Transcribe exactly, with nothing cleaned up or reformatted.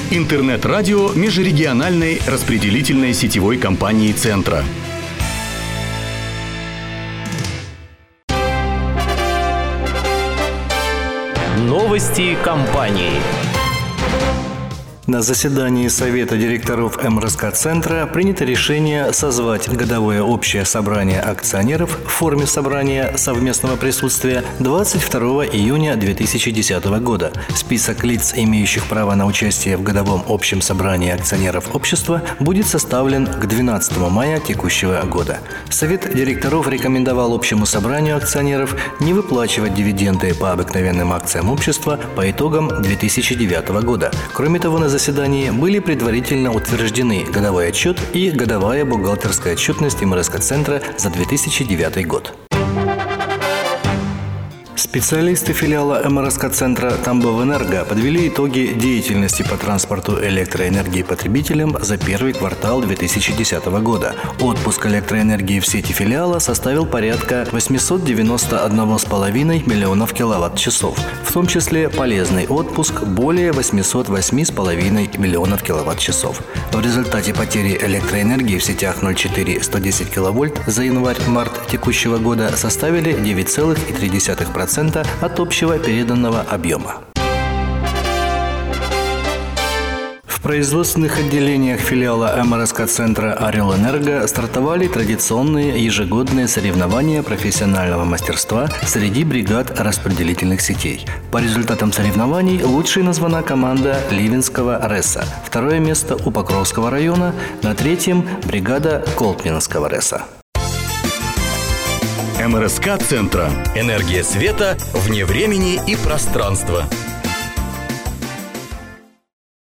Интернет-радио межрегиональной распределительной сетевой компании «Центра». Новости компании. На заседании Совета директоров эм эр эс ка-центра принято решение созвать годовое общее собрание акционеров в форме собрания совместного присутствия двадцать второго июня две тысячи десятого года. Список лиц, имеющих право на участие в годовом общем собрании акционеров общества, будет составлен к двенадцатому мая текущего года. Совет директоров рекомендовал общему собранию акционеров не выплачивать дивиденды по обыкновенным акциям общества по итогам две тысячи девятого года. Кроме того, на заседании были предварительно утверждены годовой отчет и годовая бухгалтерская отчетность эм эр эс ка-центра за две тысячи девятый год. Специалисты филиала эм эр эс ка-центра «Тамбовэнерго» подвели итоги деятельности по транспорту электроэнергии потребителям за первый квартал две тысячи десятого года. Отпуск электроэнергии в сети филиала составил порядка восемьсот девяносто один целых пять десятых миллионов киловатт-часов, в том числе полезный отпуск более восемьсот восемь целых пять десятых миллионов киловатт-часов. В результате потери электроэнергии в сетях ноль четыре сто десять киловольт за январь-март текущего года составили девять целых три десятых процента от общего переданного объема. В производственных отделениях филиала эм эр эс ка-центра «Орел-Энерго» стартовали традиционные ежегодные соревнования профессионального мастерства среди бригад распределительных сетей. По результатам соревнований лучшей названа команда Ливенского РЭСа, второе место у Покровского района, на третьем – бригада Колпинского РЭСа. эм эр эс ка-центра. Энергия света вне времени и пространства.